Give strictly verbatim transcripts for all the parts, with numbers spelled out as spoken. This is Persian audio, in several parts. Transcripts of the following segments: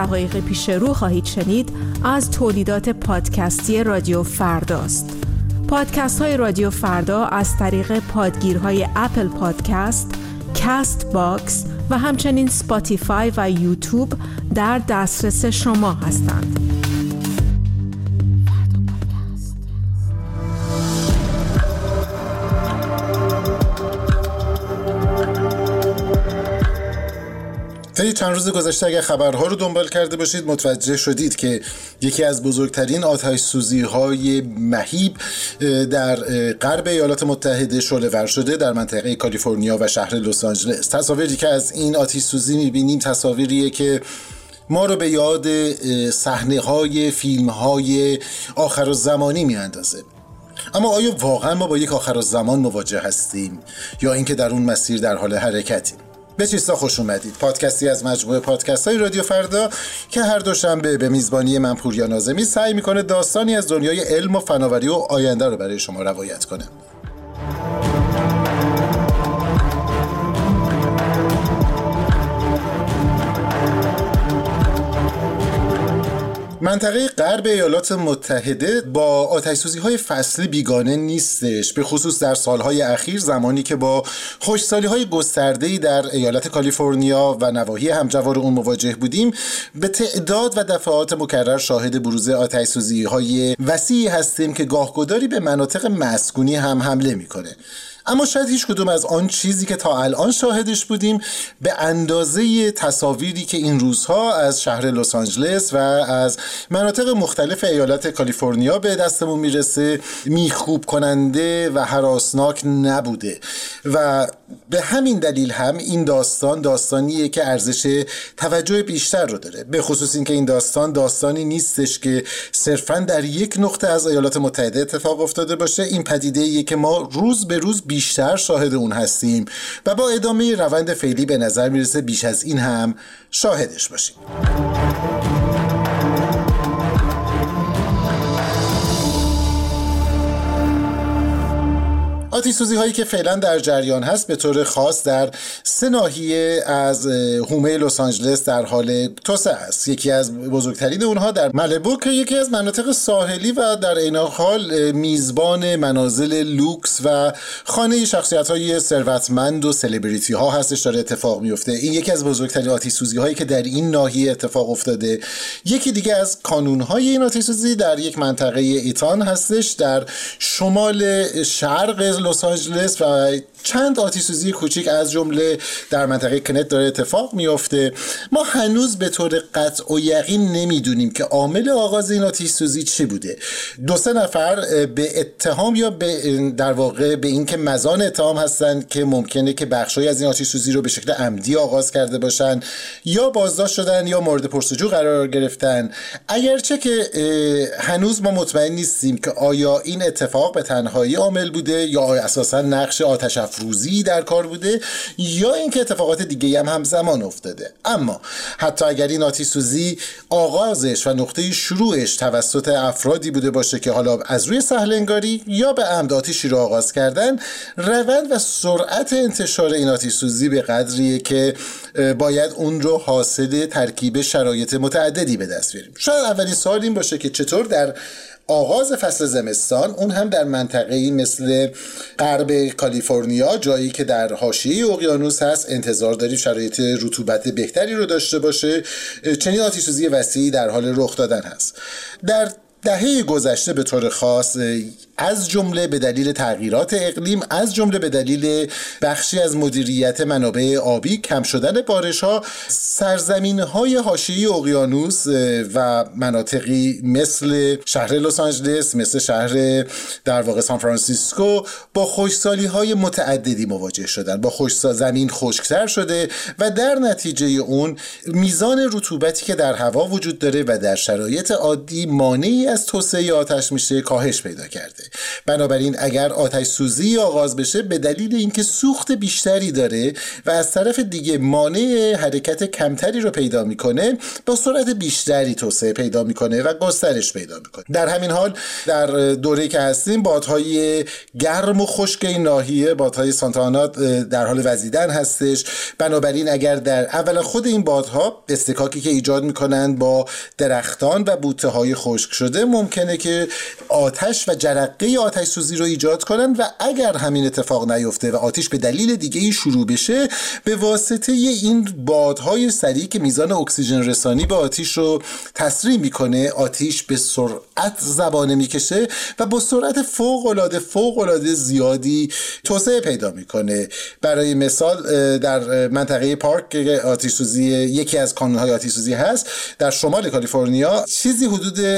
دقایق پیش رو خواهید شنید از تولیدات پادکستی رادیو فرداست. پادکست های رادیو فردا از طریق پادگیرهای اپل پادکست، کست باکس و همچنین سپاتیفای و یوتیوب در دسترس شما هستند. طی چند روز گذشته اگر خبرها رو دنبال کرده باشید متوجه شدید که یکی از بزرگترین آتش‌سوزی‌های مهیب در غرب ایالات متحده شعله‌ور شده در منطقه کالیفرنیا و شهر لس آنجلس. تصاویری که از این آتش‌سوزی می‌بینیم تصاویریه که ما رو به یاد صحنه‌های فیلم‌های آخرالزمانی می‌اندازه. اما آیا واقعا ما با یک آخرالزمان مواجه هستیم یا اینکه در اون مسیر در حال حرکتیم؟ به چیستا خوش اومدید. پادکستی از مجموعه پادکست های رادیو فردا که هر دوشنبه به میزبانی من پوریا ناظمی سعی میکنه داستانی از دنیای علم و فناوری و آینده رو برای شما روایت کنه. منطقه غرب ایالات متحده با آتش‌سوزی‌های فصلی بیگانه نیستش، به خصوص در سالهای اخیر زمانی که با خشکسالی‌های گسترده‌ای در ایالت کالیفرنیا و نواحی همجوار اون مواجه بودیم. به تعداد و دفعات مکرر شاهد بروز آتش‌سوزی‌های وسیعی هستیم که گاهگداری به مناطق مسکونی هم حمله می‌کنه. اما شاید هیچ کدوم از آن چیزی که تا الان شاهدش بودیم به اندازه تصاویری که این روزها از شهر لس آنجلس و از مناطق مختلف ایالت کالیفرنیا به دستمون میرسه میخوب کننده و هراسناک نبوده و به همین دلیل هم این داستان داستانیه که ارزش توجه بیشتر رو داره، به خصوص این که این داستان داستانی نیستش که صرفاً در یک نقطه از ایالات متحده اتفاق افتاده باشه. این پدیده‌ایه که ما روز به روز بیشتر شاهد اون هستیم و با ادامه روند فعلی به نظر میرسه بیش از این هم شاهدش باشیم. آتش‌سوزی هایی که فعلا در جریان هست به طور خاص در سه ناحیه از حومه لس آنجلس در حال توسعه است. یکی از بزرگترین اونها در مالیبو که یکی از مناطق ساحلی و در عین حال میزبان منازل لوکس و خانه شخصیت های ثروتمند و سلبریتی ها هستش داره اتفاق میفته. این یکی از بزرگترین آتش‌سوزی هایی که در این ناحیه اتفاق افتاده. یکی دیگه از کانون های این آتش‌سوزی در یک منطقه ایتان هستش در شمال شرق لس آنجلس و چند آتش‌سوزی کوچیک از جمله در منطقه کنت داره اتفاق میفته. ما هنوز به طور قطع و یقین نمیدونیم که عامل آغاز این آتش‌سوزی چی بوده. دو سه نفر به اتهام یا به در واقع به این که مزان اتهام هستن که ممکنه که بخشی از این آتش‌سوزی رو به شکل عمدی آغاز کرده باشن یا بازداشت شدن یا مورد پرسجو قرار گرفتن. اگرچه که هنوز ما مطمئن نیستیم که آیا این اتفاق به تنهایی عامل بوده یا اساسا نقش آتش افروزی در کار بوده یا اینکه اتفاقات دیگه هم همزمان افتاده. اما حتی اگر این آتش‌سوزی آغازش و نقطه شروعش توسط افرادی بوده باشه که حالا از روی سهل‌انگاری یا به عمد آتشی رو آغاز کردن، روند و سرعت انتشار این آتش‌سوزی به قدریه که باید اون رو حاصل ترکیب شرایط متعددی به دست بیاریم. شاید اولین سوال این باشه که چطور در آغاز فصل زمستان، اون هم در منطقه‌ای مثل غرب کالیفرنیا، جایی که در حاشیه اقیانوس هست، انتظار داریم شرایط رطوبت بهتری رو داشته باشه، چنین آتش‌سوزی وسیعی در حال رخ دادن هست. در دهه گذشته به طور خاص از جمله به دلیل تغییرات اقلیم، از جمله به دلیل بخشی از مدیریت منابع آبی، کم شدن بارش‌ها، سرزمین‌های حاشیه اقیانوس و مناطقی مثل شهر لس آنجلس، مثل شهر در واقع سان فرانسیسکو با خشکسالی‌های متعددی مواجه شدن. با خشک زمین خشک‌تر شده و در نتیجه اون میزان رطوبتی که در هوا وجود داره و در شرایط عادی مانعی از توسعه آتش میشه کاهش پیدا کرده. میفته. بنابراین اگر آتش سوزی آغاز بشه به دلیل اینکه سوخت بیشتری داره و از طرف دیگه مانع حرکت کمتری رو پیدا میکنه، با سرعت بیشتری توسعه پیدا میکنه و گسترش پیدا میکنه. در همین حال در دوره‌ای که هستیم بادهای گرم و خشک این ناحیه، بادهای سانتا آنا، در حال وزیدن هستش. بنابراین اگر در اول خود این بادها استکاکی که ایجاد میکنن با درختان و بوته‌های خشک شده ممکنه که آتش و جرقه آتش سوزی رو ایجاد کنن و اگر همین اتفاق نیفته و آتش به دلیل دیگه ای شروع بشه، به واسطه این بادهای سریع که میزان اکسیژن رسانی به آتش رو تسریع میکنه، آتش به سرعت زبانه میکشه و با سرعت فوق العاده فوق العاده زیادی توسعه پیدا میکنه. برای مثال در منطقه پارک که آتش سوزی یکی از کانونهای آتش سوزی هست در شمال کالیفرنیا، چیزی حدود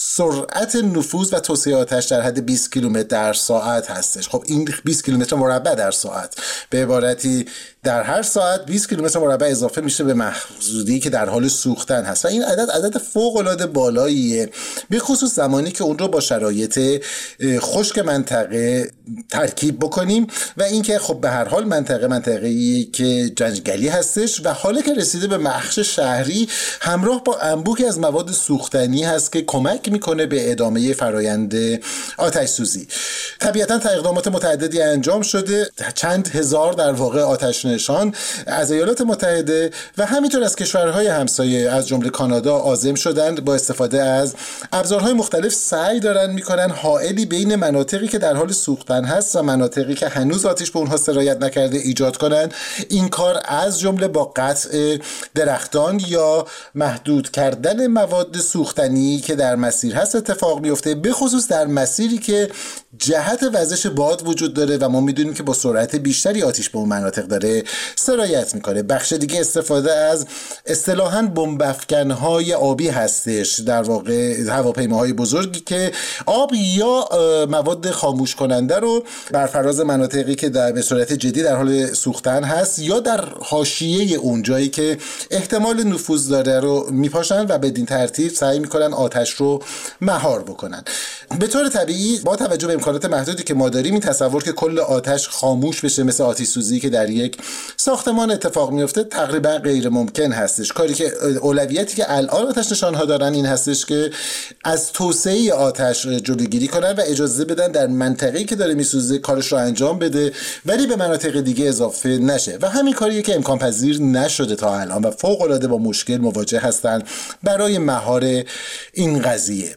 سرعت نفوذ و توسعه آتش در حد بیست کیلومتر در ساعت هستش. خب این بیست کیلومتر مربع در ساعت، به عبارتی در هر ساعت بیست کیلومتر مربع اضافه میشه به محدودی که در حال سوختن هست و این عدد عدد فوق العاده بالاییه، به خصوص زمانی که اون رو با شرایط خشک منطقه ترکیب بکنیم و اینکه خب به هر حال منطقه منطقه‌ای که جنگلی هستش و حالا که رسیده به بخش شهری همراه با انبوهی از مواد سوختنی هست که کمک میکنه به ادامه فرایند آتش سوزی. طبیعتاً اقدامات متعددی انجام شده، چند هزار در واقع آتش نشان از ایالات متحده و همینطور از کشورهای همسایه از جمله کانادا عازم شدند با استفاده از ابزارهای مختلف سعی دارن میکنن حائلی بین مناطقی که در حال سوختن هست و مناطقی که هنوز آتش به اونها سرایت نکرده ایجاد کنن. این کار از جمله با قطع درختان یا محدود کردن مواد سوختنی که در مسیر هست اتفاق میفته، به خصوص در مسیری که جهت وزش باد وجود داره و ما میدونیم که با سرعت بیشتری آتش به اون مناطق داره سرایت میکنه. بخش دیگه استفاده از اصطلاحاً بمب افکن‌های آبی هستش، در واقع هواپیماهای بزرگی که آب یا مواد خاموش کننده رو بر فراز مناطقی که در به صورت جدی در حال سوختن هست یا در حاشیه اون جایی که احتمال نفوذ داره رو میپاشن و بدین ترتیب سعی میکنن آتش رو مهار بکنن. به طور طبیعی با توجه به امکانات محدودی که ما داریم این تصور که کل آتش خاموش بشه مثل آتش سوزی که در یک ساختمان اتفاق میفته تقریبا غیر ممکن هستش. کاری که اولویتی که الان آتش نشان‌ها دارن این هستش که از توسعه آتش جلوگیری کنن و اجازه بدن در منطقه‌ای که داره میسوزه کارش رو انجام بده ولی به مناطق دیگه اضافه نشه و همین کاریه که امکان پذیر نشده تا الان و فوق العاده با مشکل مواجه هستن برای مهار این قضیه.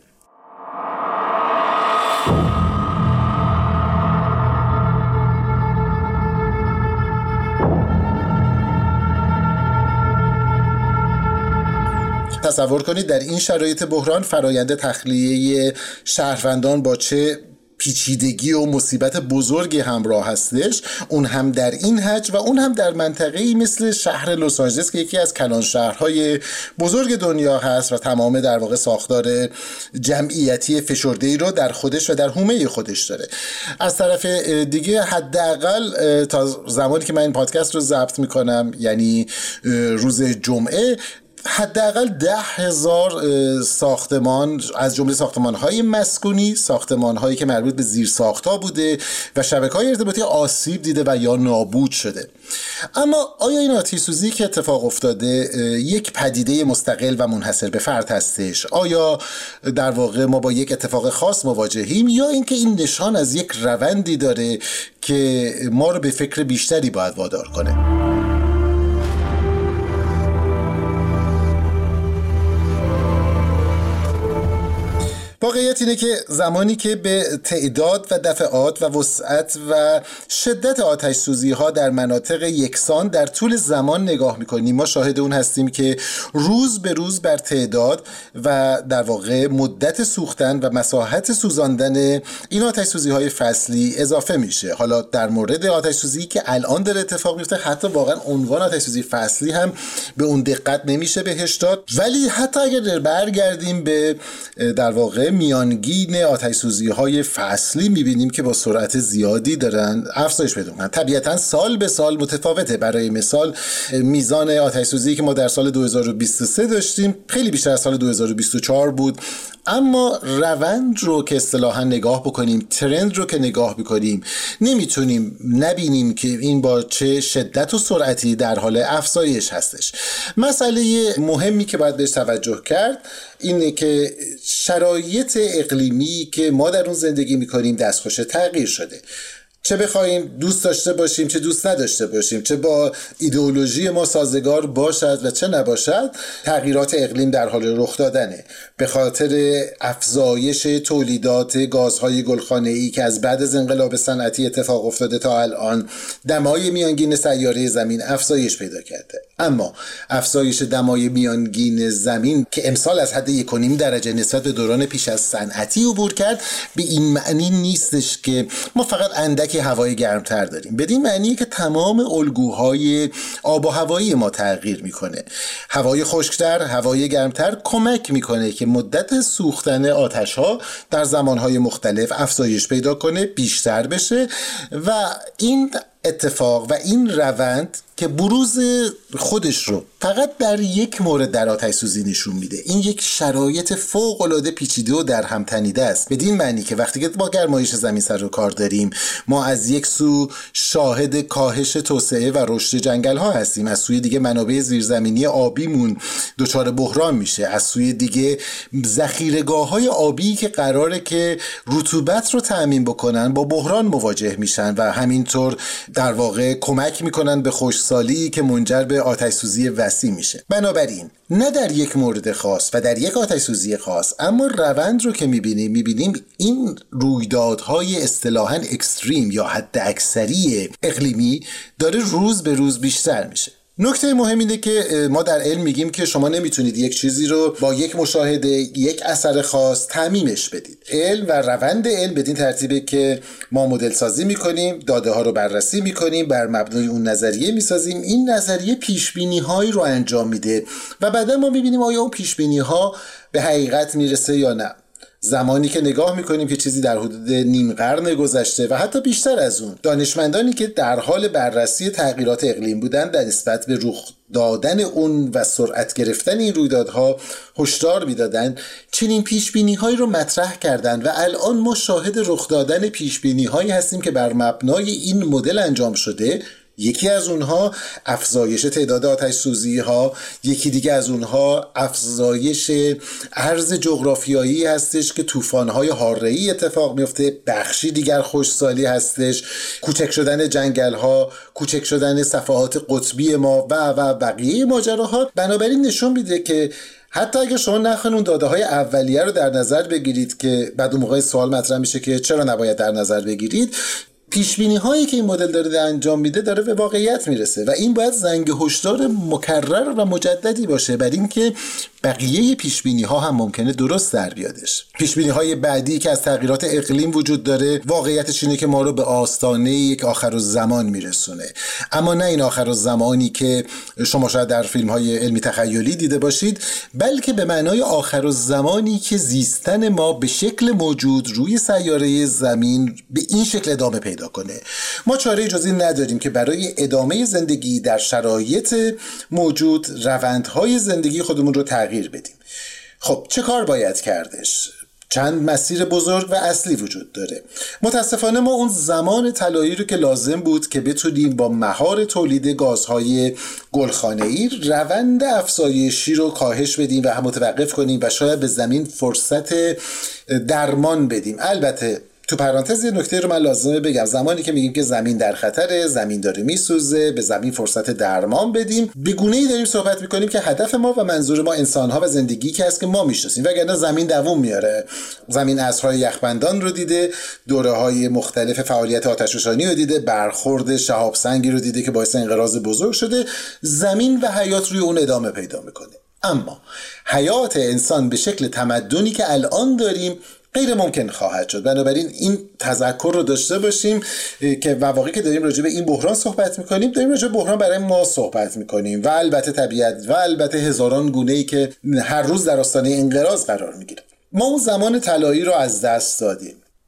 تصور کنید در این شرایط بحران فرآیند تخلیه شهروندان با چه پیچیدگی و مصیبت بزرگی همراه هستش، اون هم در این حجم و اون هم در منطقه‌ای مثل شهر لس آنجلس که یکی از کلان شهرهای بزرگ دنیا هست و تمام در واقع ساختار جمعیتی فشرده‌ای رو در خودش و در حومه خودش داره. از طرف دیگه حداقل تا زمانی که من این پادکست رو ضبط میکنم، یعنی روز جمعه، حداقل ده هزار ساختمان از جمله ساختمان‌های مسکونی، ساختمان‌هایی که مربوط به زیرساخت‌ها بوده و شبکه‌های ارتباطی آسیب دیده و یا نابود شده. اما آیا این آتش سوزی که اتفاق افتاده یک پدیده مستقل و منحصر به فرد هستش؟ آیا در واقع ما با یک اتفاق خاص مواجهیم یا اینکه این نشان از یک روندی داره که ما رو به فکر بیشتری باید وادار کنه؟ واقعیت اینه که زمانی که به تعداد و دفعات و وسعت و شدت آتش سوزی ها در مناطق یکسان در طول زمان نگاه میکنیم، ما شاهد اون هستیم که روز به روز بر تعداد و در واقع مدت سوختن و مساحت سوزاندن این آتش سوزی های فصلی اضافه میشه. حالا در مورد آتش سوزی که الان داره اتفاق میفته، حتی واقعا عنوان آتش سوزی فصلی هم به اون دقت نمیشه بهش داد، ولی حتی اگر برگردیم به در واقع میانگین آتش سوزی های فصلی میبینیم که با سرعت زیادی دارن افزایش پیدا میکنن. طبیعتا سال به سال متفاوته. برای مثال میزان آتش سوزی که ما در سال دو هزار و بیست و سه داشتیم خیلی بیشتر از سال دو هزار و بیست و چهار بود. اما روند رو که اصطلاحاً نگاه بکنیم، ترند رو که نگاه بکنیم، نمیتونیم نبینیم که این با چه شدت و سرعتی در حال افزایش هستش. مسئله مهمی که باید بهش توجه کرد اینه که شرایط اقلیمی که ما در اون زندگی میکنیم دستخوش تغییر شده. چه بخوایم دوست داشته باشیم چه دوست نداشته باشیم، چه با ایدئولوژی ما سازگار باشد و چه نباشد، تغییرات اقلیم در حال رخ دادنه. به خاطر افزایش تولیدات گازهای گلخانه‌ای که از بعد از انقلاب صنعتی اتفاق افتاده تا الان، دمای میانگین سیاره زمین افزایش پیدا کرده. اما افزایش دمای میانگین زمین که امسال از حد یک و نیم درجه نسبت به دوران پیش از صنعتی عبور کرد، به این معنی نیستش که ما فقط اندک هوای گرمتر داریم. بدین معنی که تمام الگوهای آب و هوایی ما تغییر میکنه. هوای خشکتر، هوای گرمتر کمک میکنه که مدت سوختن آتش ها در زمانهای مختلف افزایش پیدا کنه، بیشتر بشه و این اتفاق و این روند که بروز خودش رو فقط در یک مورد در آتش سوزی نشون میده. این یک شرایط فوق العاده پیچیده و در هم تنیده است، بدین معنی که وقتی که با گرمایش زمین سر و کار داریم، ما از یک سو شاهد کاهش توسعه و رشد جنگل ها هستیم، از سوی دیگه منابع زیرزمینی آبیمون دچار بحران میشه، از سوی دیگه ذخیره‌گاه های آبی که قراره که رطوبت رو تأمین بکنن با بحران مواجه میشن و همینطور در واقع کمک میکنن به خشکسالی که منجر به آتش سوزی وسیع میشه. بنابراین نه در یک مورد خاص و در یک آتش سوزی خاص، اما روند رو که میبینیم میبینیم این رویدادهای اصطلاحاً اکستریم یا حد اکثری اقلیمی داره روز به روز بیشتر میشه. نکته مهم اینه که ما در علم میگیم که شما نمیتونید یک چیزی رو با یک مشاهده، یک اثر خاص تعمیمش بدید. علم و روند علم بدین ترتیبه که ما مدل سازی میکنیم، داده ها رو بررسی میکنیم، بر مبنای اون نظریه میسازیم، این نظریه پیش بینی هایی رو انجام میده و بعدا ما میبینیم آیا اون پیش بینی ها به حقیقت میرسه یا نه. زمانی که نگاه میکنیم که چیزی در حدود نیم قرن گذشته و حتی بیشتر از اون، دانشمندانی که در حال بررسی تغییرات اقلیم بودند در نسبت به رخ دادن اون و سرعت گرفتن این رویدادها هشدار میدادن، چنین پیشبینی‌هایی رو مطرح کردند و الان ما شاهد رخ دادن پیشبینی‌هایی هستیم که بر مبنای این مدل انجام شده. یکی از اونها افزایش تعداد آتش سوزی ها، یکی دیگه از اونها افزایش عرض جغرافیایی هستش که طوفان های حاره‌ای اتفاق میفته، بخشی دیگر خشکسالی هستش، کوچک شدن جنگل ها، کوچک شدن صفحات قطبی ما و و بقیه ماجراها. بنابراین نشون میده که حتی اگه شما نخواین اون داده های اولیه رو در نظر بگیرید که بعد اون موقع سوال مطرح میشه که چرا نباید در نظر بگیرید، پیشبینی هایی که این مدل داره انجام میده داره به واقعیت میرسه و این باید زنگ هشدار مکرر و مجددی باشه بر این که بقیه پیشبینی ها هم ممکنه درست در بیادش. پیشبینی های بعدی که از تغییرات اقلیم وجود داره، واقعیتش اینه که ما رو به آستانه یک آخرالزمان میرسونه، اما نه این آخرالزمانی که شما شاید در فیلم های علمی تخیلی دیده باشید، بلکه به معنای آخرالزمانی که زیستن ما به شکل موجود روی سیاره زمین به این شکل ادامه پیدا کنه. ما چاره جز این نداریم که برای ادامه زندگی در شرایط موجود روندهای زندگی خودمون رو تغییر بدیم. خب چه کار باید کردش؟ چند مسیر بزرگ و اصلی وجود داره. متاسفانه ما اون زمان طلایی رو که لازم بود که بتونیم با مهار تولید گازهای گلخانه‌ای روند افزایشی رو کاهش بدیم و هم متوقف کنیم و شاید به زمین فرصت درمان بدیم. البته تو پرانتز یه نکته رو من لازمه بگم، زمانی که میگیم که زمین در خطره، زمین داره میسوزه، به زمین فرصت درمان بدیم، به گونه‌ای داریم صحبت میکنیم که هدف ما و منظور ما انسان‌ها و زندگی که هست که ما میشناسیم، وگرنه زمین دوام میاره. زمین عصرهای یخبندان رو دیده، دوره‌های مختلف فعالیت آتش‌فشانی رو دیده، برخورد شهاب سنگی رو دیده که باعث انقراض بزرگ شده. زمین و حیات روی اون ادامه پیدا میکنه. اما حیات انسان به شکل تمدنی که الان داریم غیر ممکن خواهد شد. بنابراین این تذکر رو داشته باشیم که واقعی که داریم راجع به این بحران صحبت میکنیم، داریم راجع به بحران برای ما صحبت میکنیم و البته طبیعت و البته هزاران گونه‌ای که هر روز در آستانه انقراض قرار میگیره. ما اون زمان طلایی رو از دست دادیم.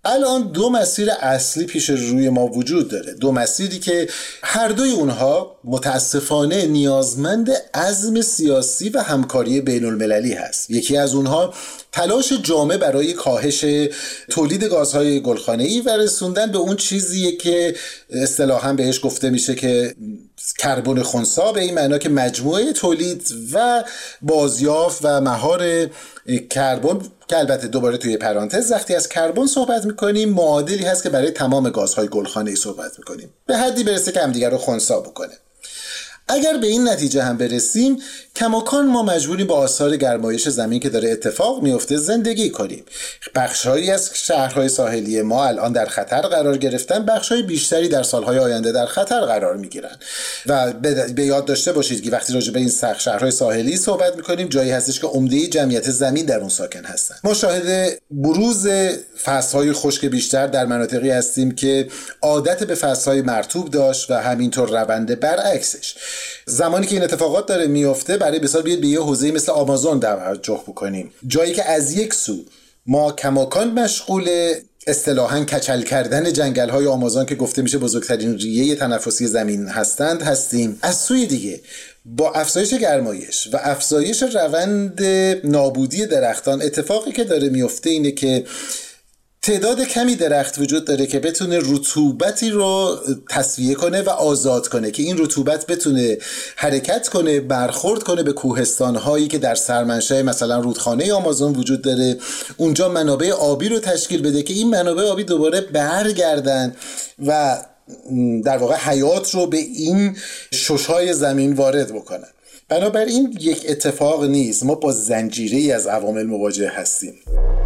الان دو مسیر اصلی پیش روی ما وجود داره، دو مسیری که هر دوی اونها متاسفانه نیازمند عزم سیاسی و همکاری بین المللی هست. یکی از اونها تلاش جامع برای کاهش تولید گازهای گلخانه‌ای و رسوندن به اون چیزیه که اصطلاحاً بهش گفته میشه که کربن خنثی، به این معنا که مجموعه تولید و بازیافت و مهار کربن، که البته دوباره توی پرانتز وقتی از کربن صحبت میکنیم معادلی هست که برای تمام گازهای گلخانه‌ای صحبت میکنیم، به حدی برسه که همدیگر رو خنثی بکنه. اگر به این نتیجه هم برسیم کماکان ما مجبوریم با آثار گرمایش زمین که داره اتفاق میفته زندگی کنیم. بخشهایی از شهرهای ساحلی ما الان در خطر قرار گرفتن، بخشهای بیشتری در سالهای آینده در خطر قرار میگیرن و به یاد داشته باشید که وقتی راجع به این شهرهای ساحلی صحبت میکنیم جایی هستش که عمده جمعیت زمین در اون ساکن هستن. ما شاهد بروز فصلهای خشک بیشتر در مناطقی هستیم که عادت به فصلهای مرطوب داشت و همینطور روند برعکسش. زمانی که این اتفاقات داره میفته برای مثال بیاید به یه حوزه مثل آمازون توجه بکنیم، جایی که از یک سو ما کماکان مشغول اصطلاحاً کچل کردن جنگل‌های آمازون که گفته میشه بزرگترین ریه تنفسی زمین هستند هستیم، از سوی دیگه با افزایش گرمایش و افزایش روند نابودی درختان اتفاقی که داره میفته اینه که تعداد کمی درخت وجود داره که بتونه رطوبتی رو تصفیه کنه و آزاد کنه که این رطوبت بتونه حرکت کنه، برخورد کنه به کوهستان‌هایی که در سرمنشأ مثلا رودخانه آمازون وجود داره، اونجا منابع آبی رو تشکیل بده که این منابع آبی دوباره برگردن و در واقع حیات رو به این شش‌های زمین وارد بکنن. بنابراین یک اتفاق نیست، ما با زنجیره‌ای از عوامل مواجه هستیم.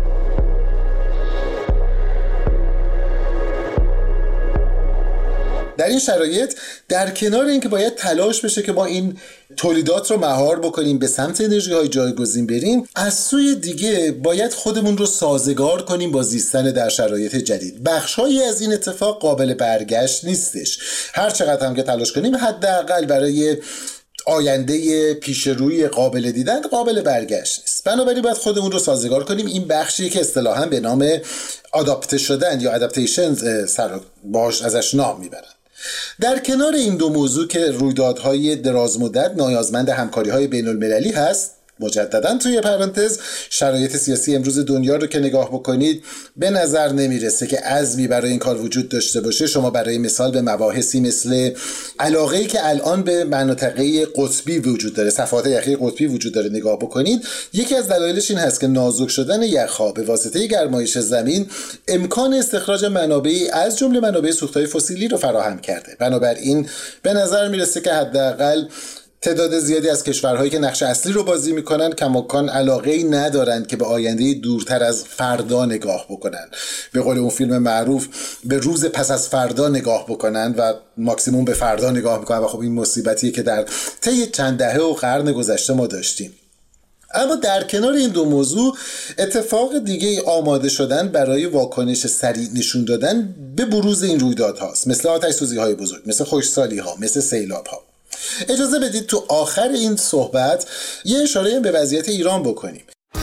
در این شرایط در کنار اینکه باید تلاش بشه که ما این تولیدات رو مهار بکنیم، به سمت انرژی های جایگزین بریم، از سوی دیگه باید خودمون رو سازگار کنیم با زیستن در شرایط جدید. بخش‌هایی از این اتفاق قابل برگشت نیستش، هر چقدر هم که تلاش کنیم حداقل برای آینده پیش روی قابل دیدن قابل برگشت نیست. بنابراین باید خودمون رو سازگار کنیم. این بخشی که اصطلاحاً به نام آداپته شدن یا ادپتیشن سر باش ازش نام میبرن. در کنار این دو موضوع که رویدادهای درازمدت نیازمند همکاری‌های بین‌المللی هست، مجددا توی پرانتز شرایط سیاسی امروز دنیا رو که نگاه بکنید به نظر نمیرسه که عزمی برای این کار وجود داشته باشه. شما برای مثال به مباحثی مثل علاقه‌ای که الان به مناطق قطبی وجود داره، صفحات یخی قطبی وجود داره نگاه بکنید، یکی از دلایلش این هست که نازک شدن یخ‌ها به واسطه گرمایش زمین امکان استخراج منابعی از جمله منابع سوختهای فسیلی رو فراهم کرده. بنابراین به نظر میرسه که حداقل تعداد زیادی از کشورهایی که نقش اصلی رو بازی میکنن کماکان علاقه‌ای ندارند که به آینده دورتر از فردا نگاه بکنن، به قول اون فیلم معروف به روز پس از فردا نگاه بکنن و ماکسیموم به فردا نگاه میکنن و خب این مصیبتیه که در طی چند دهه و قرن گذشته ما داشتیم. اما در کنار این دو موضوع اتفاق دیگه آماده شدن برای واکنش سریع نشون دادن به بروز این رویدادهاست، مثل آتش‌سوزی‌های بزرگ، مثل خشکسالی‌ها، مثل سیلاب‌ها. اجازه بدید تو آخر این صحبت یه اشاره به وضعیت ایران بکنیم.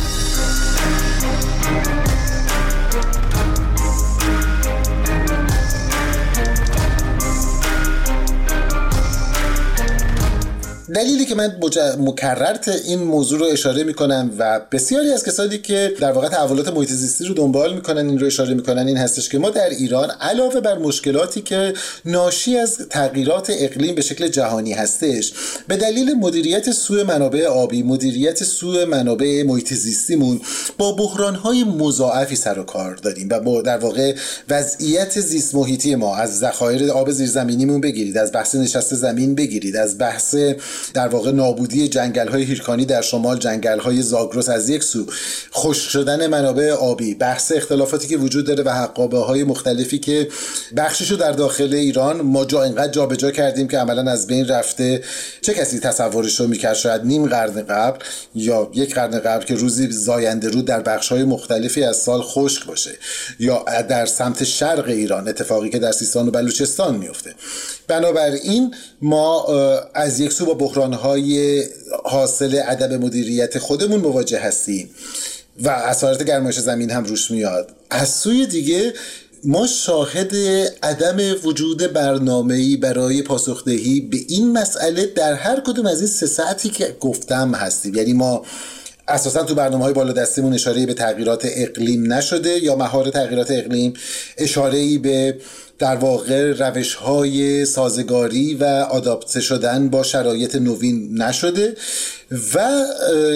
دلیلی که من مکرر این موضوع رو اشاره میکنم و بسیاری از کسانی که در واقع تحولات محیط زیستی رو دنبال میکنن این رو اشاره میکنن این هستش که ما در ایران علاوه بر مشکلاتی که ناشی از تغییرات اقلیم به شکل جهانی هستش، به دلیل مدیریت سوء منابع آبی، مدیریت سوء منابع محیط زیستیمون با بحران‌های مضاعفی سر و کار داریم و با در واقع وضعیت زیست محیطی ما، از ذخایر آب زیرزمینیمون بگیرید، از بحث نشست زمین بگیرید، از بحث در واقع نابودی جنگل‌های هیرکانی در شمال، جنگل‌های زاگرس از یک سو، خشک شدن منابع آبی، بحث اختلافاتی که وجود داره و حقابه‌های مختلفی که بخششو در داخل ایران ما جا اینقدر جابجا کردیم که عملاً از بین رفته. چه کسی تصورش رو می‌کرد شاید نیم قرن قبل یا یک قرن قبل که روزی زاینده رود در بخش‌های مختلفی از سال خشک باشه، یا در سمت شرق ایران اتفاقی که در سیستان و بلوچستان میفته. بنابراین ما از یک سو با بحران‌های حاصل عدم مدیریت خودمون مواجه هستیم و اثرات گرمایش زمین هم روش میاد. از سوی دیگه ما شاهد عدم وجود برنامه‌ای برای پاسخدهی به این مسئله در هر کدوم از این سه سطحی که گفتم هستیم. یعنی ما اساسا تو برنامه‌های بالادستیمون اشاره‌ای به تغییرات اقلیم نشده یا مهار تغییرات اقلیم، اشاره‌ای به در واقع روش‌های سازگاری و آداپته شدن با شرایط نوین نشده و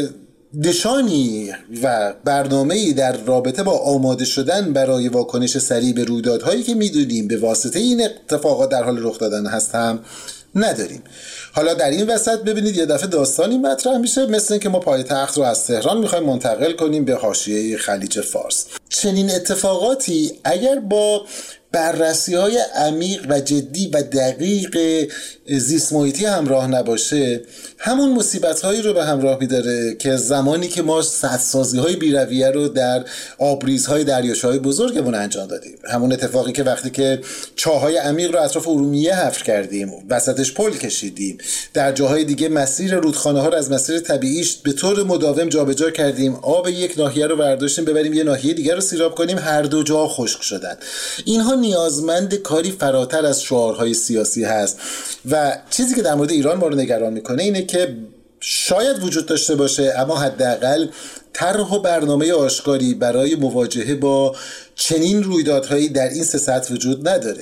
نشانی و برنامه‌ای در رابطه با آماده شدن برای واکنش سریع به رویدادهایی که می‌دونیم به واسطه این اتفاقات در حال رخ دادن هست هم نداریم. حالا در این وسط ببینید یه دفعه داستانی مطرح میشه، مثل اینکه ما پایتخت رو از تهران میخوایم منتقل کنیم به حاشیه خلیج فارس. چنین اتفاقاتی اگر با بررسی‌های عمیق و جدی و دقیق زیست محیطی همراه نباشه، همون مصیبت‌هایی رو به همراه می‌داره که زمانی که ما سدسازی‌های بی‌رویه رو در آبریزهای دریاچه‌های بزرگمون انجام دادیم، همون اتفاقی که وقتی که چاه‌های عمیق رو اطراف ارومیه حفر کردیم، وسطش پل کشیدیم، در جاهای دیگه مسیر رودخانه‌ها رو از مسیر طبیعیش به طور مداوم جابجا کردیم، آب یک ناحیه رو برداشتیم ببریم یه ناحیه دیگر رو سیراب کنیم، هر دو جا خشک شدن. اینها نیازمند کاری فراتر از شعارهای سیاسی هست و چیزی که در مورد ایران ما رو نگران میکنه اینه که شاید وجود داشته باشه اما حداقل طرح و برنامه آشکاری برای مواجهه با چنین رویدادهایی در این سه سطح وجود نداره.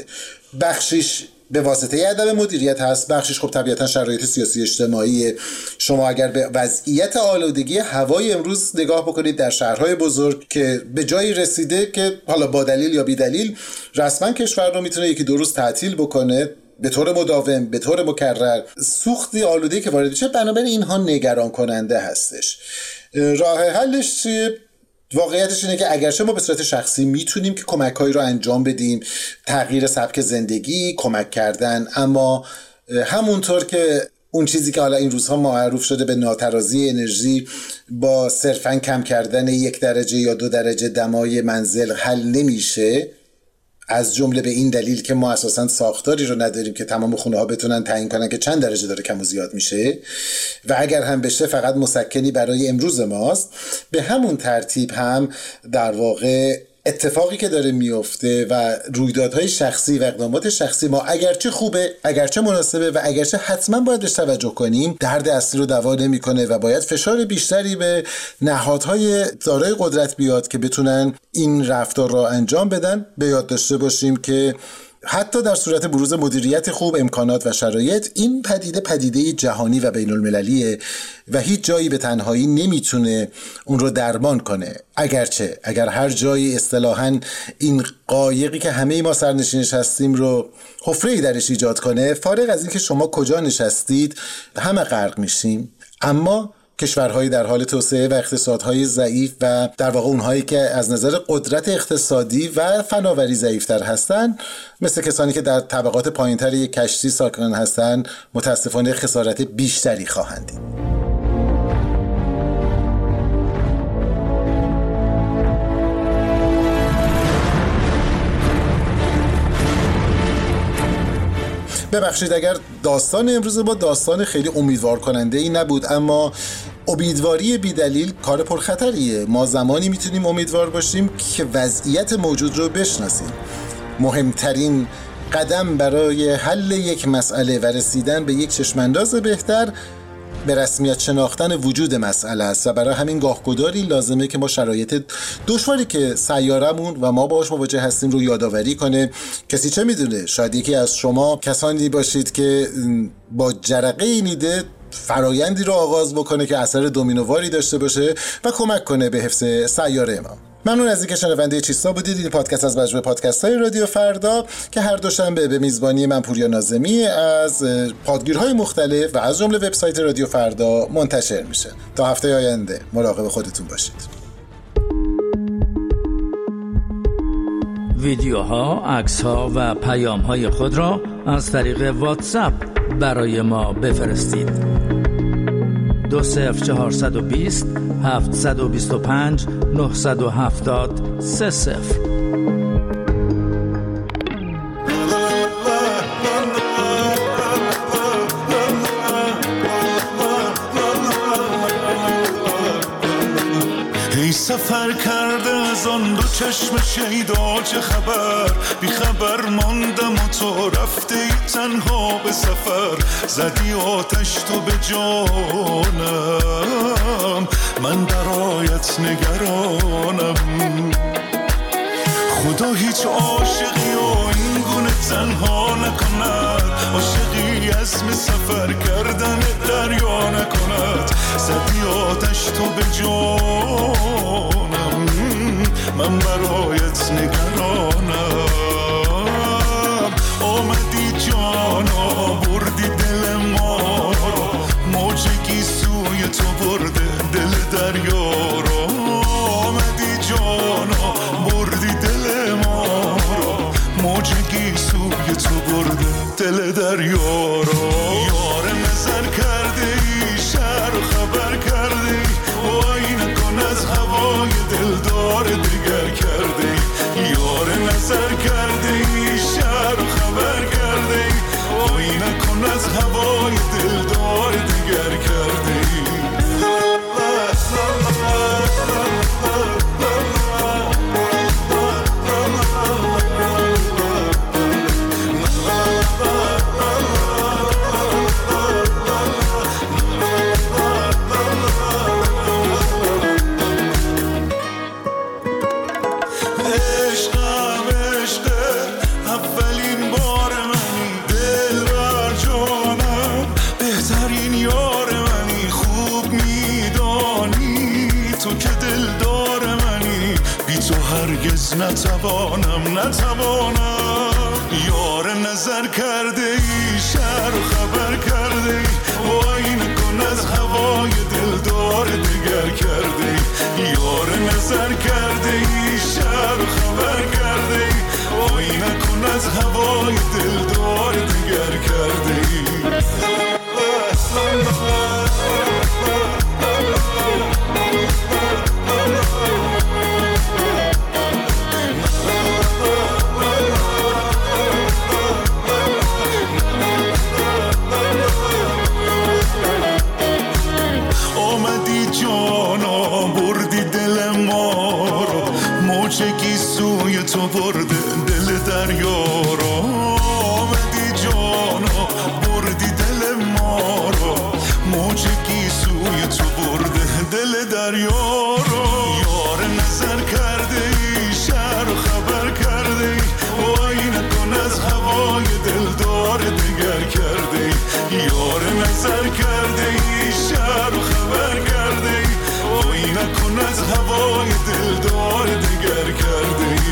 بخشش به واسطه عدم مدیریت هست، بخشش خب طبیعتا شرایط سیاسی اجتماعی. شما اگر به وضعیت آلودگی هوای امروز نگاه بکنید در شهرهای بزرگ که به جایی رسیده که حالا با دلیل یا بی دلیل رسما کشور رو میتونه یکی دو روز تعطیل بکنه به طور مداوم، به طور مکرر، سوختی آلودگی که وارد میشه، بنابراین اینها نگران کننده هستش. راه حلش چیه؟ واقعیتش اینه که اگرچه ما به صورت شخصی میتونیم که کمک‌هایی رو انجام بدیم، تغییر سبک زندگی، کمک کردن، اما همونطور که اون چیزی که حالا این روزها معروف شده به ناترازی انرژی با صرفاً کم کردن یک درجه یا دو درجه دمای منزل حل نمیشه، از جمله به این دلیل که ما اساساً ساختاری رو نداریم که تمام خونه ها بتونن تعیین کنن که چند درجه داره کم و زیاد میشه و اگر هم بشه فقط مسکنی برای امروز ماست. به همون ترتیب هم در واقع اتفاقی که داره میفته و رویدادهای شخصی و اقدامات شخصی ما اگرچه خوبه، اگرچه مناسبه و اگرچه حتما باید بهش توجه کنیم، درد اصلی رو دوا نمیکنه و باید فشار بیشتری به نهادهای دارای قدرت بیاد که بتونن این رفتار را انجام بدن. به یاد داشته باشیم که حتی در صورت بروز مدیریت خوب، امکانات و شرایط، این پدیده پدیده جهانی و بین المللیه و هیچ جایی به تنهایی نمیتونه اون رو درمان کنه. اگرچه اگر هر جایی اصطلاحاً این قایقی که همه ما سرنشینش هستیم رو حفره‌ای درش ایجاد کنه، فارغ از این که شما کجا نشستید همه غرق میشیم. اما کشورهایی در حال توسعه و اقتصادهای ضعیف و در واقع اونهایی که از نظر قدرت اقتصادی و فناوری ضعیفتر هستن، مثل کسانی که در طبقات پایینتر یک کشتی ساکن هستن، متاسفانه خسارت بیشتری خواهند دید. ببخشید اگر داستان امروز ما داستان خیلی امیدوار کننده ای نبود، اما امیدواری بی دلیل کار پرخطریه. ما زمانی میتونیم امیدوار باشیم که وضعیت موجود رو بشناسیم. مهمترین قدم برای حل یک مسئله و رسیدن به یک چشمانداز بهتر به رسمیت شناختن وجود مسئله است و برای همین گاهگداری لازمه که ما شرایط دشواری که سیارمون و ما باهاش مواجه هستیم رو یادآوری کنه. کسی چه میدونه، شاید یکی از شما کسانی باشید که با جرقه این ایده فرایندی رو آغاز بکنه که اثر دومینوواری داشته باشه و کمک کنه به حفظ سیاره ما. ممنون از اینکه شنونده چیستا بودید. این پادکست از مجموعه پادکست‌های رادیو فردا که هر دوشنبه به میزبانی من پوریا ناظمی از پادگیرهای مختلف و از جمله وبسایت رادیو فردا منتشر میشه. تا هفته آینده مراقب خودتون باشید. ویدیوها، عکس‌ها و پیام‌های خود را از طریق واتساپ برای ما بفرستید. دو صفر چهارصد و بیست هفتصد و بیست و پنج نهصد و هفتاد سه صفر. ای سفر کرده از آن دو چشم شیدا چه خبر، بی خبر ماندم و تو رفته ای تنها به سفر، زدی آتش تو به جانم، من برایت نگرانم. خدا هیچ عاشقی و این گونه تنها نکند، عاشقی عزم سفر کردن دریا نکند، زدی آتش تو به جانم، من برایت نگرانم. آمدی جانا بردی دل ما رو، موجگی سوی تو برده دل دریا رو. آمدی جانا بردی دل ما رو، موجگی سوی تو برده دل دریا رو. یار نظر کرده ای شهر و خبر کرده ای، وای نکن از هوای دلدار دیگر کرده ای. یار نظر کرده ای شهر و خبر کرده ای، وای نکن از هوای دلدار دیگر کرده ای. نتوانم نتوانم. یار نظر کرده ای شهر و خبر کرده ای، وای نکن از هوای دلدار دیگر کرده ای. یار نظر کرده ای شهر و خبر کرده ای، وای نکن از هوای دلدار دیگر کرده ای. موجگی سوی تو برده دل دریا رو. آمدی جانا بردی دل ما رو، موجگی سوی تو برده دل دریا رو. یار نظر کرده ای شهر و خبر کرده ای، وای نکن از هوای دلدار دیگر کرده ای. یار نظر کرده ای شهر و خبر کرده ای، وای نکن از هوای دلدار دیگر کرده ای.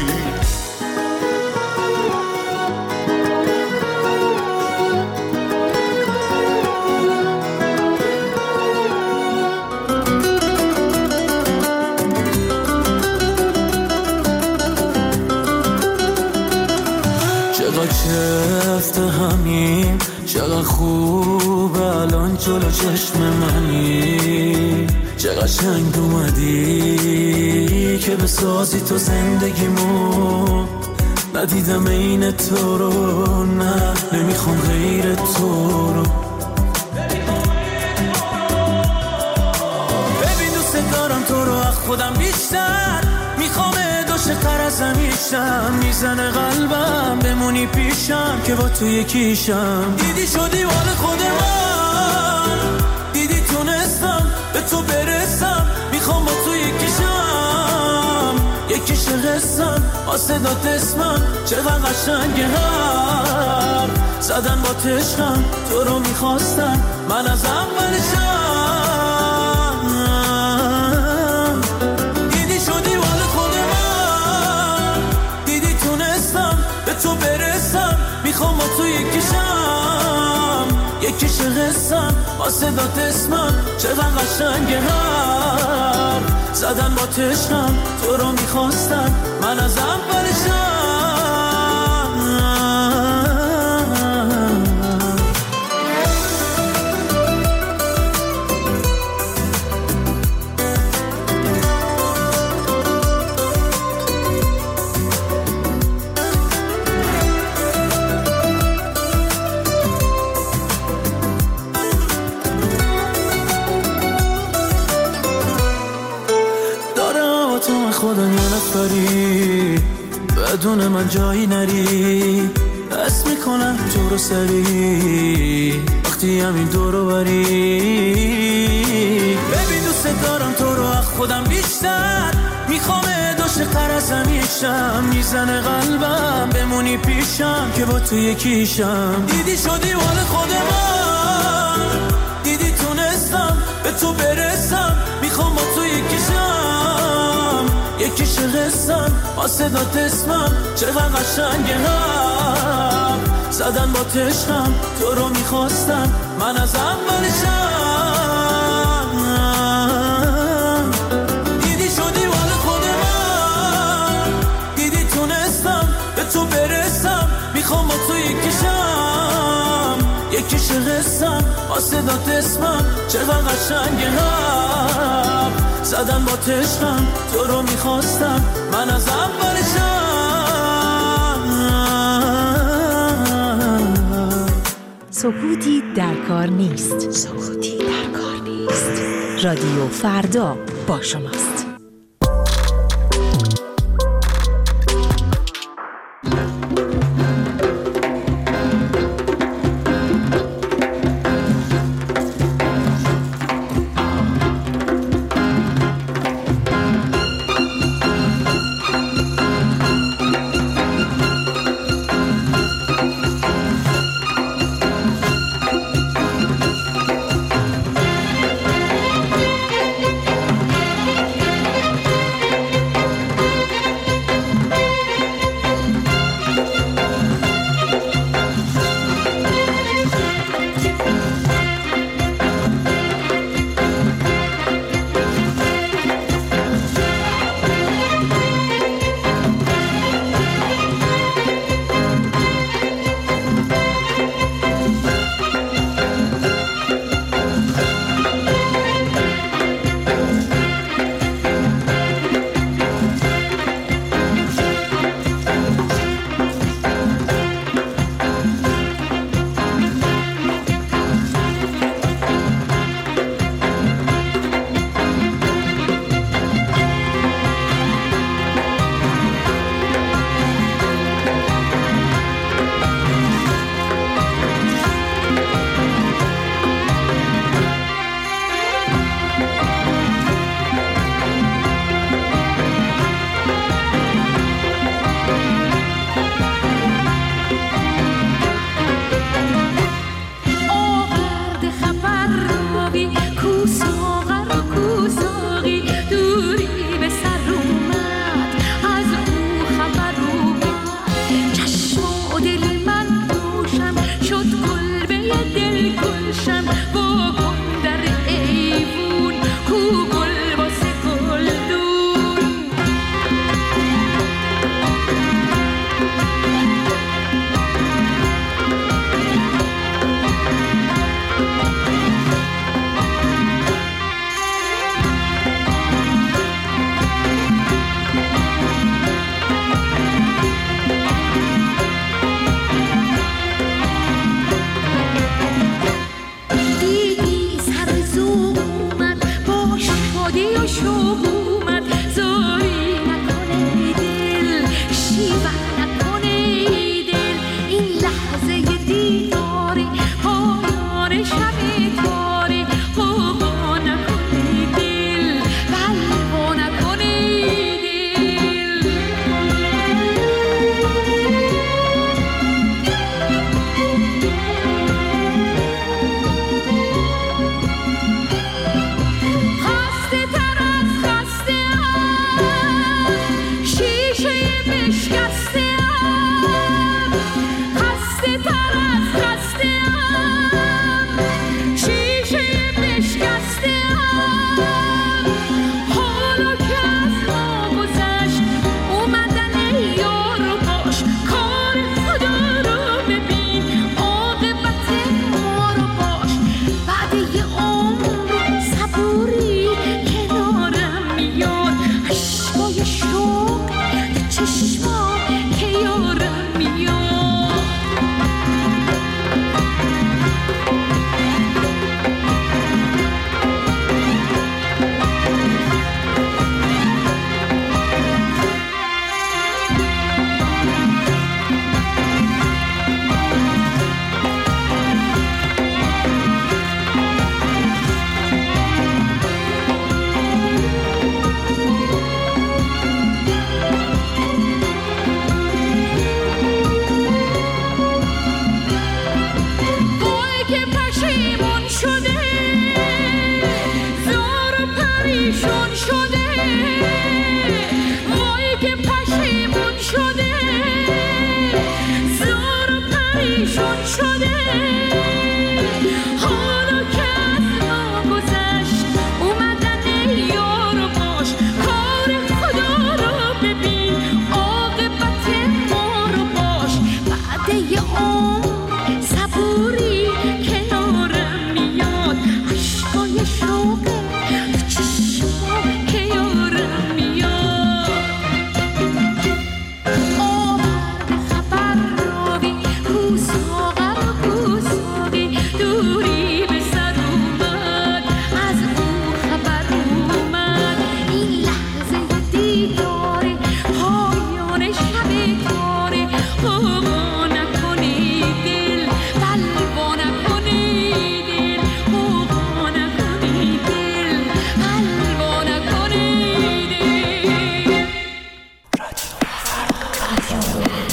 چقدر چفت همیم، چقدر خوب الان جلو چشم منی، چقدر شنگ اومدی که بسازی تو زندگیمو. ندیدم این تو رو، نه نمیخوام غیر تو رو. ببین دوست دارم تو رو از خودم بیشتر، میخوام عاشق‌تر از همیشم. میزنه قلبم بمونی پیشم که با تو یکیشم. دیدی شدی مال خود من، دیدی تونستم به تو برسم. میخوام با تو یکیشم، یکیش قسم واسه داد اسمم. چقدر قشنگه هم زدن با تشکم، تو رو میخواستم من از اولشم. دیدی شدی مال خود من، دیدی تونستم به تو برسم. میخوام با تو یکیشم، یکیش قسم واسه داد اسمم. چقدر قشنگه هم زدن با تشکم، تو رو میخواستم من از اولشم. بری، بدون من جایی نری، دست میکنم تو رو سری وقتی همین دورو بری. ببین دوست دارم تو رو از خودم بیشتر، میخوام داشت قرص همیشم، میزنه قلبم بمونی پیشم که با تو یکیشم. دیدی شدی مال خود من، دیدی تونستم به تو برسم، میخوام با تو یکیشم، یکیش قسم آسدات اسمم، چقدر قشنگه هم زدن با تشکم، تو رو میخواستم من از اولشم. دیدی شدی مال خود من، دیدی تونستم به تو برسم، میخوام با تو یکیشم، یکیش قسم آسدات اسمم، چقدر قشنگه هم زدن با تشکم، تو رو میخواستم من از اولشم. سکوتی در کار نیست. سکوتی در کار نیست. رادیو فردا با شماست.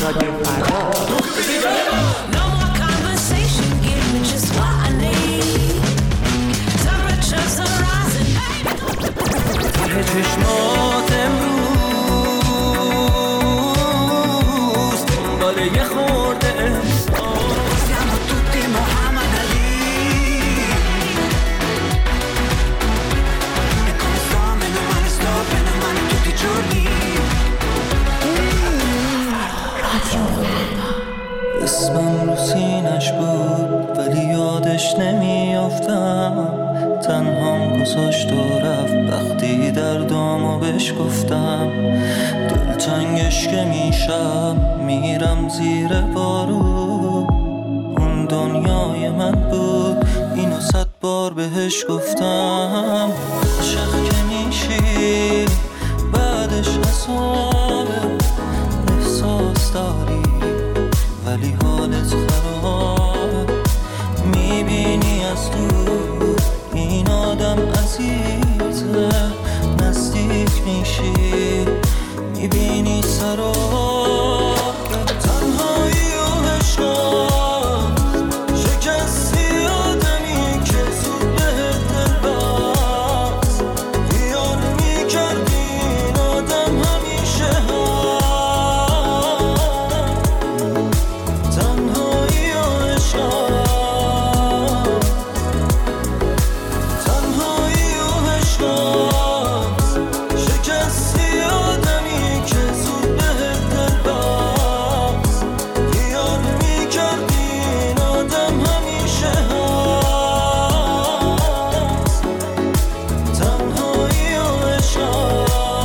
رادیو فردا. چشمات امروز دنبال یه خورده siamo tutti Muhammad Ali e come sto meno male sto bene male tutti i giorni اسمم رو سینش بود ولی یادش نمیافتم تنهام گذاشت و رفت وقتی دردامو بهش گفتم دل تنگش که میشم میرم زیر بارو اون دنیای من بود اینو صد بار بهش گفتم عاشق که میشی بعدش حسابه احساس داری ولی حالت خراب میبینی از دور این آدم عزیزه نزدیک میشی میبینی سراب تنهایی و عشقات شکستی آدمی که زود بهت دل بست خیال میکردی این آدم همیشه هست تنهایی و عشقات تنهایی و عشقات شکستی آدمی که زود بهت دل بست خیال میکردی این آدم همیشه هست تنهایی و عشقات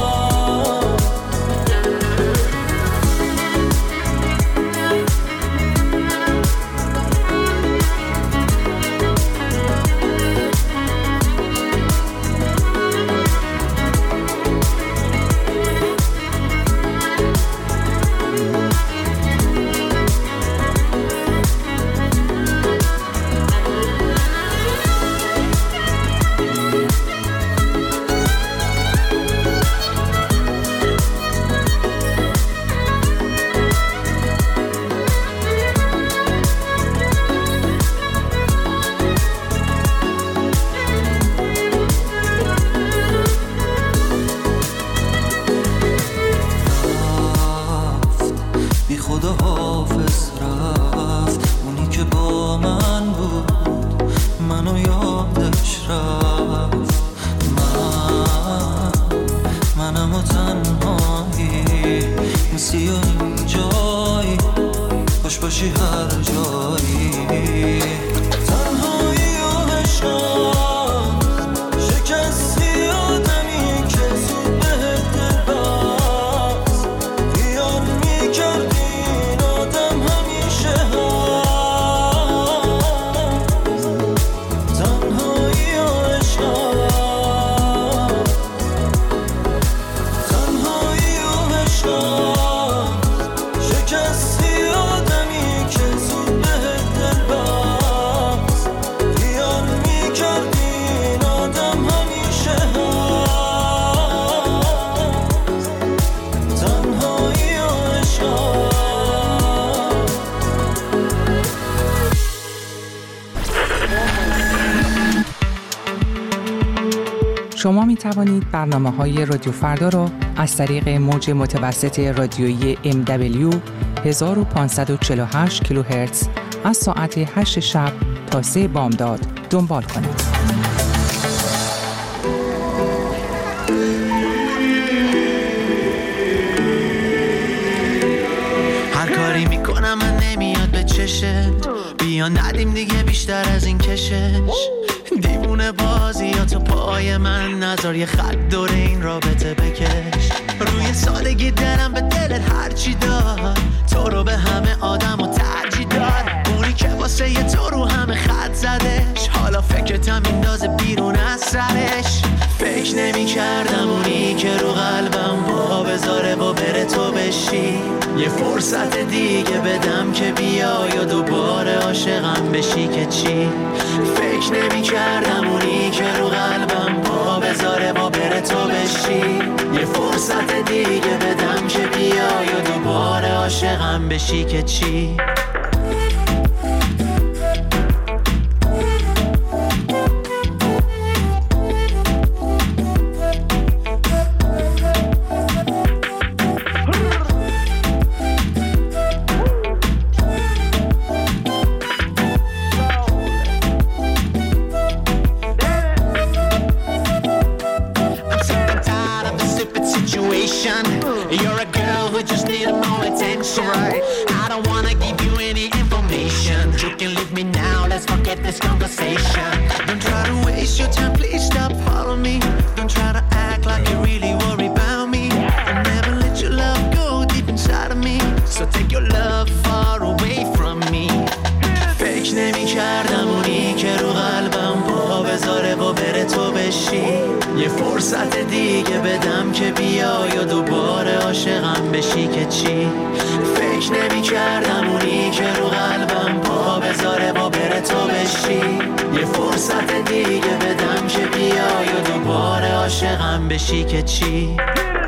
بی خدا حافظ رفت اونی که با من بود منو یادش رفت من منم و تنهایی میسی و این جایی خوش باشی هر جایی تنهایی و عشقات شکستی آدمی که زود بهت دل بست خیال میکردی این آدم همیشه هست تنهایی و عشقات تنهایی و عشقات شکستی آدمی که زود بهت دل بست خیال میکردی این آدم همیشه هست تنهایی و عشقات شما می توانید برنامه‌های رادیو فردا را از طریق موج متوسط رادیویی ام دبلیو هزار و پانصد و چهل و هشت کیلوهرتز از ساعت هشت شب تا سه بامداد دنبال کنید. هر کاری میکنم من نمیاد به چشت بیا ندیم دیگه بیشتر از این کشش دیوونه بازی یا تو پای من نذار یه خط دور این رابطه بکش روی سادگی دلم به دلت هرچی داد تو رو به همه آدم و ترجیح داد اونی که واسه یه تو رو همه خط زدش حالا فکرتم میندازه بیرون از سرش فکر نمی کردم اونی که رو قلبم با بذاره و بره تو بشی یه فرصت دیگه بدم که بیای و دوباره عاشقم بشی که چی فکر نمی کردم اونی که رو قلبم با بذاره و بره تو بشی یه فرصت دیگه بدم که بیای و دوباره عاشقم عاشقم بشی که چی. You're a girl who just needs more attention. Right. I don't wanna give you any information. You can leave me now, let's forget this conversation. Don't try to waste your time, please stop following me. Don't try to act like you really worry about me. I'll never let your love go deep inside of me. So take your love far away from me. فکر نمی کردم اونی که رو قلبم پا بذاره و بره تو بشی. یه فرصت دیگه بدم که بیای و دوباره عاشقم بشی که چی. فکر نمی کردم اونی که رو قلبم پا بذاره و بره تو بشی. یه فرصت دیگه بدم که بیای و دوباره عاشقم بشی که چی.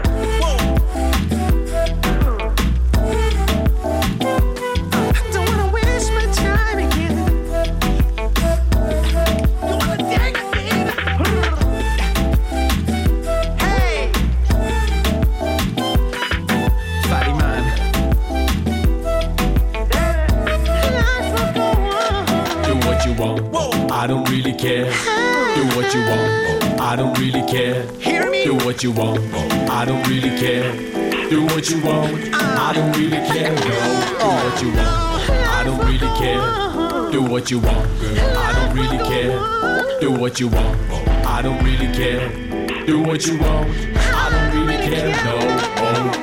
I don't really care. Do what you want. I don't really care. Hear me? Do what you want. I don't really care. Do what you want. I don't really care. No. Do what you want. I don't really care. Do what you want, girl. I don't really care. Do what you want. I don't really care. Do what you want. I don't really care. No. Oh.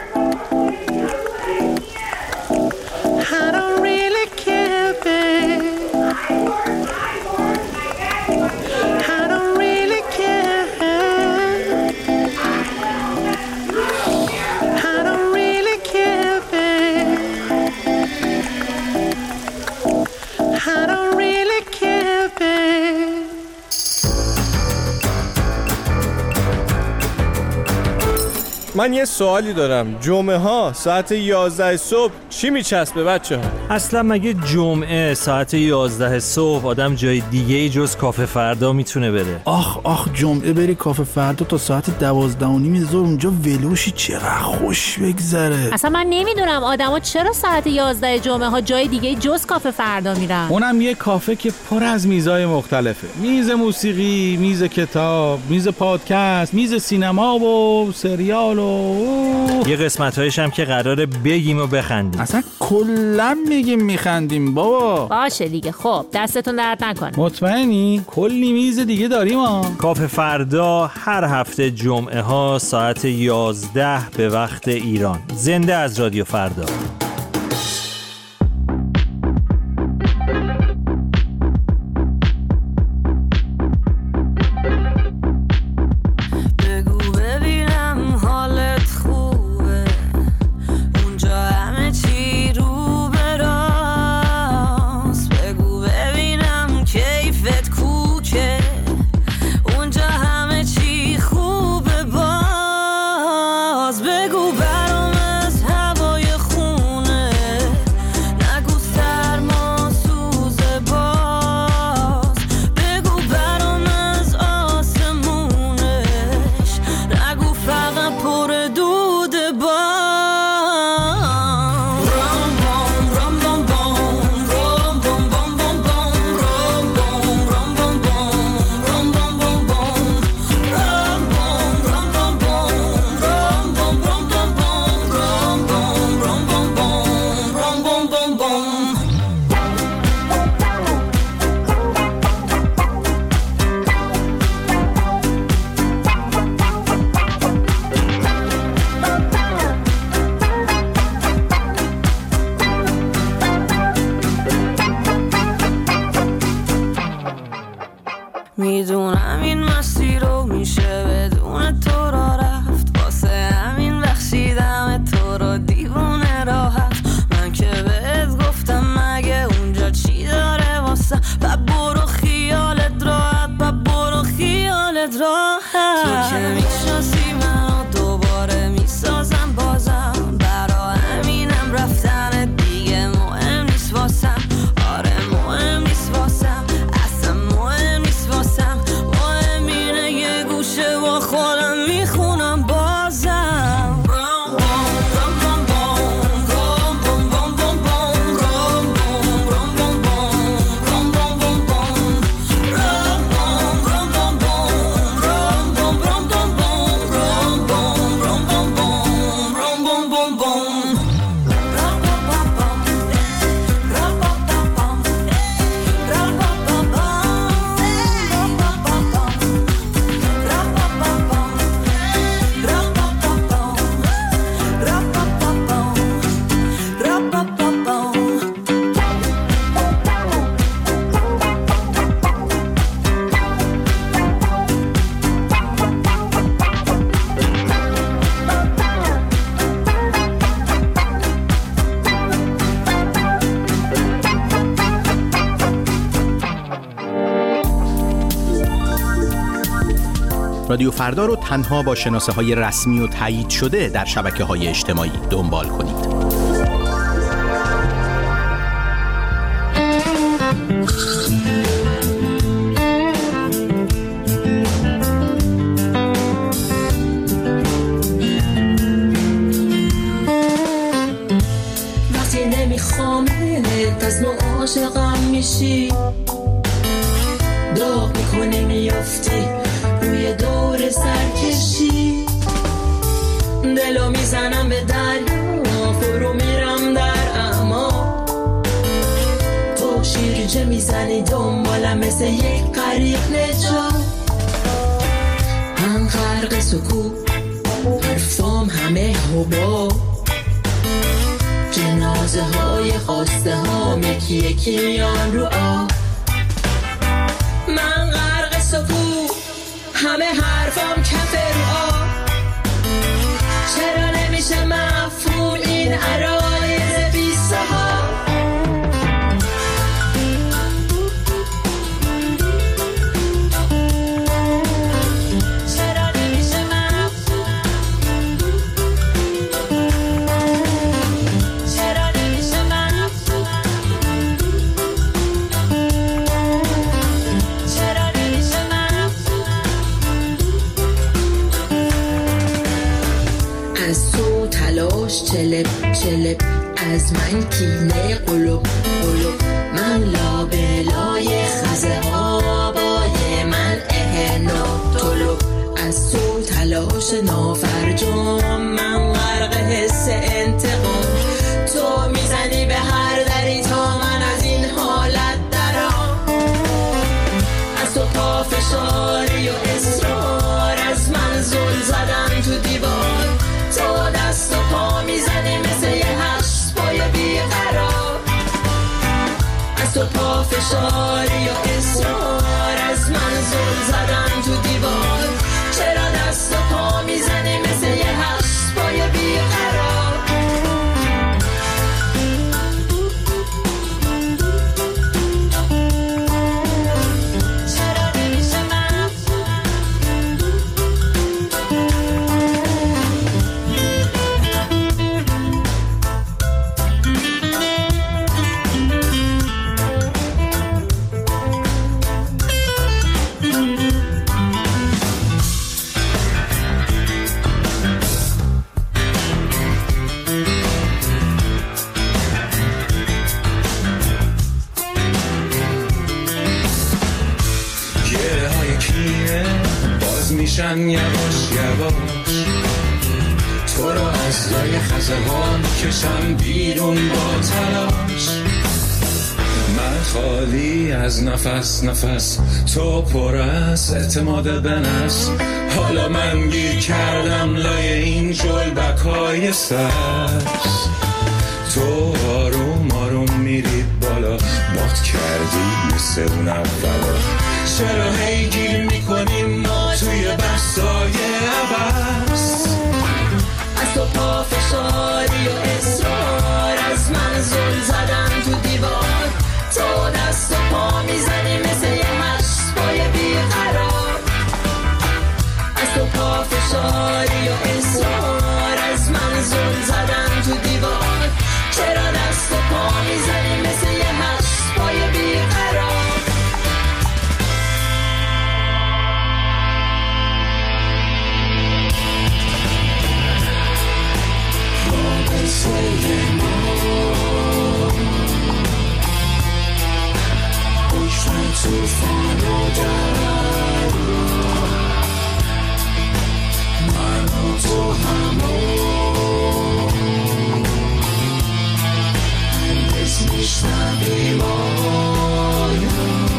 من یه سوالی دارم. جمعه ها ساعت یازده صبح چی میچسبه بچه ها؟ اصلا مگه جمعه ساعت یازده صبح آدم جای دیگه ای جز کافه فردا میتونه بره؟ آخ آخ جمعه بری کافه فردا تا ساعت دوازده و نیم ظهر اونجا ولوشی چقدر خوش بگذره. اصلا من نمیدونم آدما چرا ساعت یازده جمعه ها جای دیگه جز کافه فردا میرن. اونم یه کافه که پر از میزای مختلفه. میز موسیقی، میز کتاب، میز پادکست، میز سینما و سریال و یه قسمت‌هایش هم که قراره بگیم و بخندیم. اصلا کلا میگیم میخندیم بابا. باشه دیگه. خب دستتون درد نکنه. مطمئنی؟ کلی میز دیگه داریم ها. کافه فردا هر هفته جمعه ها ساعت یازده به وقت ایران. زنده از رادیو فردا. بگو برام از هوای خونه رادیو فردا رو تنها با شناسه های رسمی و تایید شده در شبکه های اجتماعی دنبال کنید. وقتی نمیخوامت از ما عاشقم میشی، داغ میکنی میافتی روی دور سرکشی، دلو میزنم به دریا فرو میرم در اما، تو شیرجه میزنی دنبالم مثل یک غریق نجات، من غرق سکوت حرفام همه حباب، جنازه های خواسته ها یکی یکی میان رو آب، من غرق سکوت همه حرفام کف رو آب، چرا نمیشه مفهوم این عرایض بی صحاب، چرا نمیشه مفهوم، چرا نمیشه مفهوم، چرا نمیشه مفهوم، از تو تلاش چلب چلب، از من کینه قلوب قلوب، من لابلای خزه ها بای من اهنا طلب، از تو تلاش نافرجام من غرق حس انتقام، تو میزنی به هر دری تا من از این حالت درام، از تو پافشاری و اصرار، از من زل زدن تو دیوار، تو دست و پا میزنی مثل یه هشت پای بیقرار، از تو پافشاری و اصرار، از من زل زدن تو دیوار، چرا دست و پا میزنی مثل یه هشت پای بیقرار، چرا نمیشه مفهوم، گره های کینه باز میشن یواش یواش، تو رو از لای خزه ها میکشم بیرون با تلاش، من خالی از نفس نفس، تو پر از اعتماد به نفس، حالا من گیر کردم لای این جلبک های سبز، تو آروم آروم میرید بالا، باد کردی مثل اون اولا، چرا هی گیر میکنیم ما توی بحثای عباس، از تو پافشاری و اصرار، از من زل زدن تو دیوار، تو دست و پا میزنی مثل یه هشت پای بیقرار، از تو پافشاری و اصرار، از من زل زدن تو دیوار، چرا دست و پا میزنی مثل یه هشت پای بیقرار، توفان و درد، من و تو همون هنگز میشنویم آیم،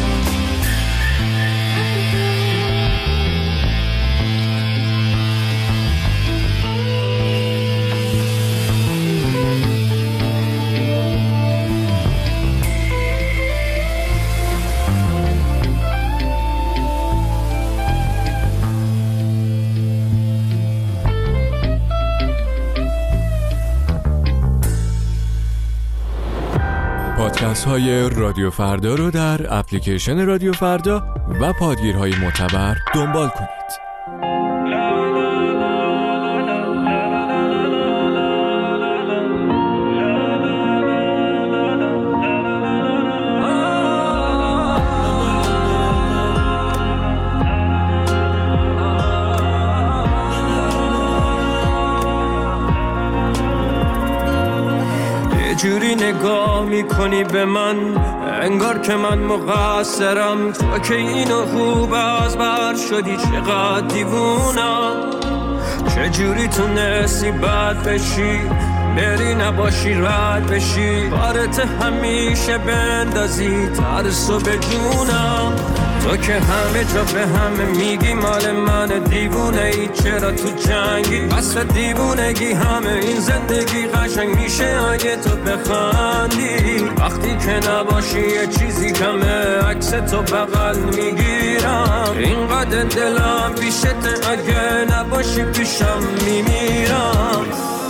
پادکست های رادیو فردا رو در اپلیکیشن رادیو فردا و پادگیرهای معتبر دنبال کنید. جوری نگاه میکنی به من انگار که من مقصرم، تو که اینو خوب از بر شدی چقدر دیوونم. چجوری تونستی بد بشی بری نباشی رد بشی، بارت همیشه بندازی ترسو به جونم. تو که همه جا به همه میگی مال من دیوونه ای، چرا تو جنگی واسه دیوونگی؟ همه این زندگی قشنگ میشه اگه تو بخندی، وقتی که نباشی یه چیزی کمه عکس تو بغل میگیرم. اینقدر دلم پیشت اگه نباشی پیشم میمیرم.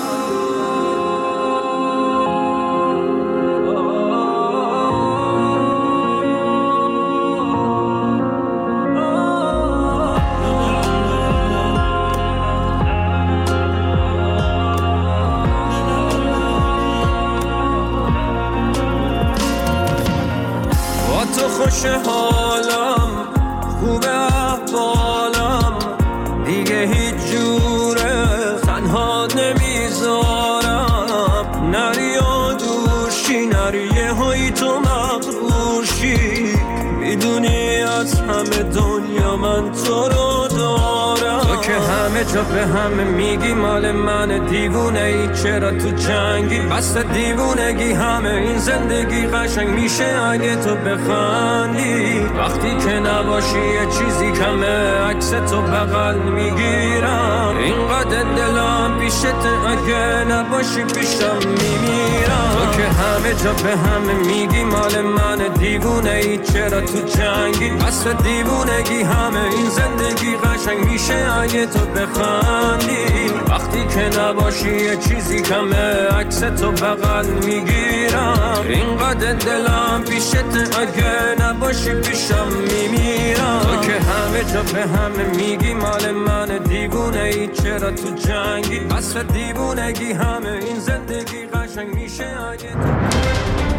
خوش حالم خوب احوالم دیگه هیچ جوره تنها نمیذارم، نری و دوشی نری یه هایی تو مغروشی، میدونی از همه دنیا من تو رو دارم. تو که همه جا به همه میگی مال من دیوونه ای، چرا تو جنگی واسه دیوونگی؟ همه این زندگی قشنگ میشه اگه تو بخندی، وقتی که نباشی یه چیزی کمه عکس تو بغل میگیرم. اینقدر دلم پیشت اگه نباشی پیشم میمیرم. تو که همه جا به همه میگی مال من دیوونه ای، چرا تو جنگی واسه دیوونگی؟ همه این زندگی قشنگ میشه اگه تو بخندی، وقتی که نباشی یه چیزی کمه عکس تو بغل میگیرم. اینقدر دلم پیشت اگه نباشی پیشم میمیرم. تو که همه جا به همه میگی مال من دیوونه ای، چرا تو جنگی واسه دیوونگی؟ همه این زندگی قشنگ میشه اگه تو